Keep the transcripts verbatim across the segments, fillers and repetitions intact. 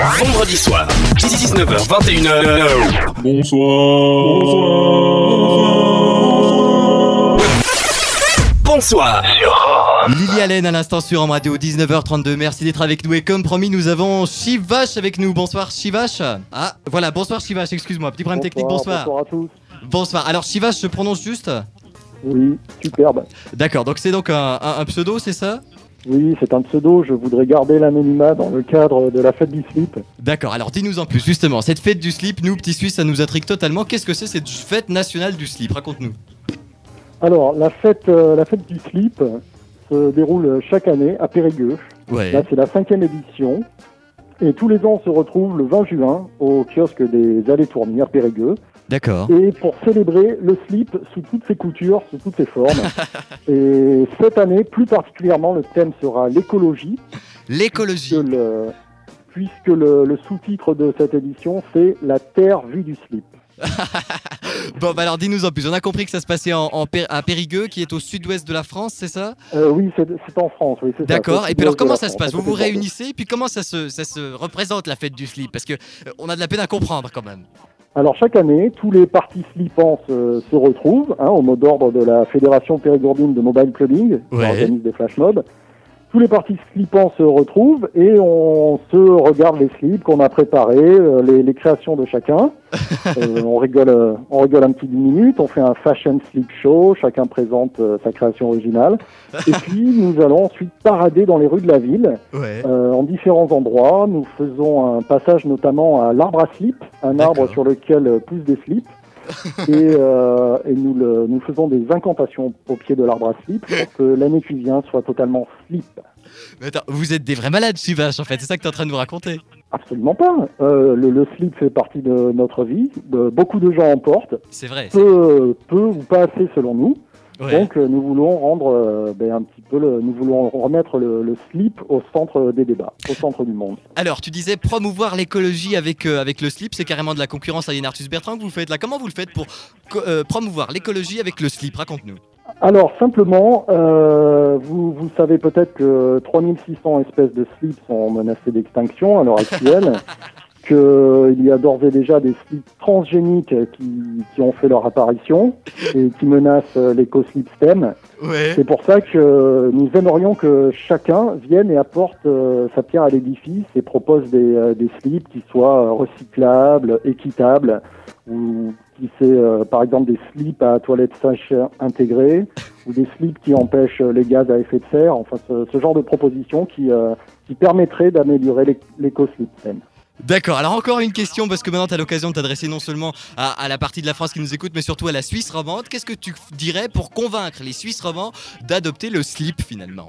Vendredi soir, dix-neuf heures vingt et une heures. Bonsoir. Bonsoir. Lily Allen à l'instant sur Am Radio, dix-neuf heures trente-deux. Merci d'être avec nous et comme promis, nous avons Shivash avec nous. Bonsoir Shivash. Ah, voilà, bonsoir Shivash, excuse-moi, petit problème technique, bonsoir. Bonsoir à tous. Bonsoir. Alors Shivash, je prononce juste? Oui, superbe. D'accord, donc c'est donc un, un, un pseudo, c'est ça? Oui, c'est un pseudo, je voudrais garder l'anonymat dans le cadre de la fête du slip. D'accord, alors dis-nous en plus, justement, cette fête du slip, nous, petits Suisses, ça nous intrigue totalement. Qu'est-ce que c'est cette fête nationale du slip? Raconte-nous. Alors, la fête, euh, la fête du slip se déroule chaque année à Périgueux. Ouais. Là, c'est la cinquième édition. Et tous les ans, on se retrouve le vingt juin au kiosque des Allées-Tournies à Périgueux. D'accord. Et pour célébrer le slip sous toutes ses coutures, sous toutes ses formes. Et cette année, plus particulièrement, le thème sera l'écologie. L'écologie. Puisque le, puisque le, le sous-titre de cette édition, c'est la Terre vue du slip. Bon, bah alors dis-nous en plus. On a compris que ça se passait en, en Pér- à Périgueux, qui est au sud-ouest de la France, c'est ça? euh, Oui, c'est, c'est en France. Oui, c'est D'accord. ça, Et puis alors, comment ça France, se passe? Vous vous c'est réunissez, et puis comment ça se, ça se représente la fête du slip? Parce que euh, on a de la peine à comprendre quand même. Alors chaque année, tous les partis slipants se, se retrouvent hein, au mot d'ordre de la Fédération périgourdine de mobile clubbing, qui Ouais. organise des flash mobs. Tous les partis slipants se retrouvent et on se regarde les slips qu'on a préparés, euh, les, les créations de chacun. Euh, on rigole, euh, on rigole un petit dix minutes, on fait un fashion slip show, chacun présente euh, sa création originale. Et puis nous allons ensuite parader dans les rues de la ville, Ouais. euh, en différents endroits. Nous faisons un passage notamment à l'arbre à slip, un D'accord. arbre sur lequel euh, poussent des slips. et euh, et nous, le, nous faisons des incantations au pied de l'arbre à slip pour que l'année qui vient soit totalement slip. Mais attends, vous êtes des vrais malades, Shivash, en fait. C'est ça que t'es en train de nous raconter. Absolument pas. Euh, le, le slip fait partie de notre vie. De, beaucoup de gens en portent, C'est vrai. c'est- peu, peu ou pas assez selon nous. Ouais. Donc euh, nous voulons rendre euh, ben, un petit peu, le, nous voulons remettre le, le slip au centre des débats, au centre du monde. Alors, tu disais promouvoir l'écologie avec, euh, avec le slip, c'est carrément de la concurrence à Yann Arthus Bertrand que vous faites là. Comment vous le faites pour co- euh, promouvoir l'écologie avec le slip? Raconte-nous. Alors simplement, euh, vous, vous savez peut-être que trois mille six cents espèces de slips sont menacées d'extinction à l'heure actuelle, qu'il y a d'ores et déjà des slips transgéniques qui, qui ont fait leur apparition et qui menacent l'éco-slip STEM. Ouais. C'est pour ça que nous aimerions que chacun vienne et apporte euh, sa pierre à l'édifice et propose des, euh, des slips qui soient euh, recyclables, équitables, ou qui c'est euh, par exemple des slips à toilette sèche intégrée, ou des slips qui empêchent les gaz à effet de serre, enfin ce, ce genre de propositions qui, euh, qui permettraient d'améliorer l'é- l'éco-slip STEM. D'accord, alors encore une question, parce que maintenant tu as l'occasion de t'adresser non seulement à, à la partie de la France qui nous écoute, mais surtout à la Suisse romande. Qu'est-ce que tu dirais pour convaincre les Suisses romands d'adopter le slip finalement?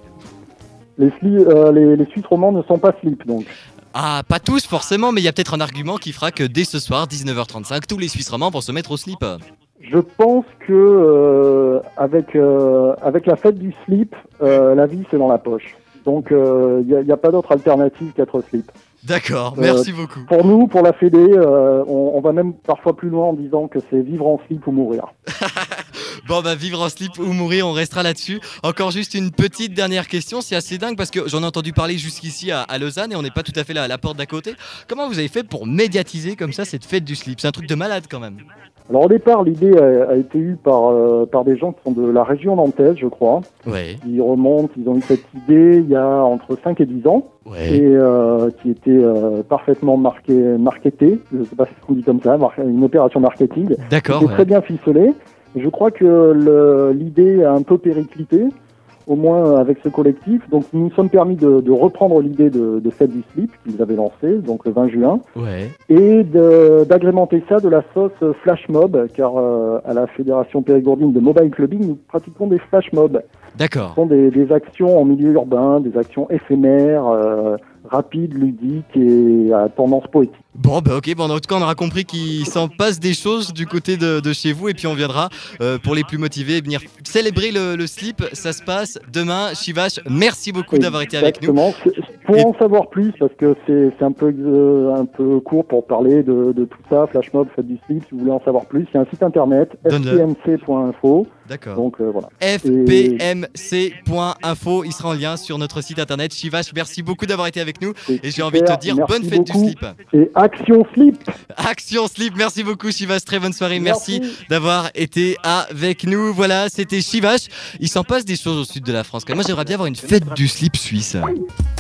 Les, sli- euh, les, les Suisses romands ne sont pas slip donc. Ah, pas tous forcément, mais il y a peut-être un argument qui fera que dès ce soir, dix-neuf heures trente-cinq, tous les Suisses romands vont se mettre au slip. Je pense que euh, avec euh, avec la fête du slip, euh, la vie c'est dans la poche. Donc il euh, n'y a, y a pas d'autre alternative qu'être slip. D'accord, Euh, merci beaucoup. Pour nous, pour la Fédé, euh, on, on va même parfois plus loin en disant que c'est vivre en slip ou mourir. Bon bah vivre en slip ou mourir, on restera là-dessus. Encore juste une petite dernière question, c'est assez dingue parce que j'en ai entendu parler jusqu'ici à, à Lausanne et on n'est pas tout à fait là à la porte d'à côté. Comment vous avez fait pour médiatiser comme ça cette fête du slip? C'est un truc de malade quand même. Alors au départ, l'idée a, a été eue par, euh, par des gens qui sont de la région nantaise, je crois. Ouais, Ils remontent, ils ont eu cette idée il y a entre cinq et dix ans. ouais. Et euh, qui était euh, parfaitement marqué, marketée, je ne sais pas si on dit comme ça, mar- une opération marketing. D'accord, C'était ouais. très bien ficelé. Je crois que le- l'idée a un peu périclité, au moins avec ce collectif. Donc nous nous sommes permis de, de reprendre l'idée de, de Fête du Slip qu'ils avaient lancée, donc le vingt juin, Ouais. et de- d'agrémenter ça de la sauce flash mob, car euh, à la Fédération périgourdine de mobile clubbing, nous pratiquons des flash mobs. D'accord. Ce sont des, des actions en milieu urbain, des actions éphémères, euh, rapides, ludiques et à tendance poétique. Bon bah ok, bon en tout cas on aura compris qu'il s'en passe des choses du côté de, de chez vous et puis on viendra euh, pour les plus motivés venir célébrer le, le slip. Ça se passe demain. Shivash, merci beaucoup d'avoir été avec nous. Exactement. C'est- Pour Et- en savoir plus, parce que c'est c'est un peu euh, un peu court pour parler de, de tout ça, flash mob, fête du slip, si vous voulez en savoir plus, il y a un site internet, Donne-le. f p m c point info. D'accord. Donc euh, voilà. f p m c point info, il sera en lien sur notre site internet. Shivash, merci beaucoup d'avoir été avec nous. C'est Et j'ai envie de te super, dire merci bonne fête beaucoup. du slip. Et Action Slip. Action Slip, merci beaucoup Shivash, très bonne soirée, merci, d'avoir été avec nous. Voilà, c'était Shivash. Il s'en passe des choses au sud de la France. Moi j'aimerais bien avoir une fête du slip suisse.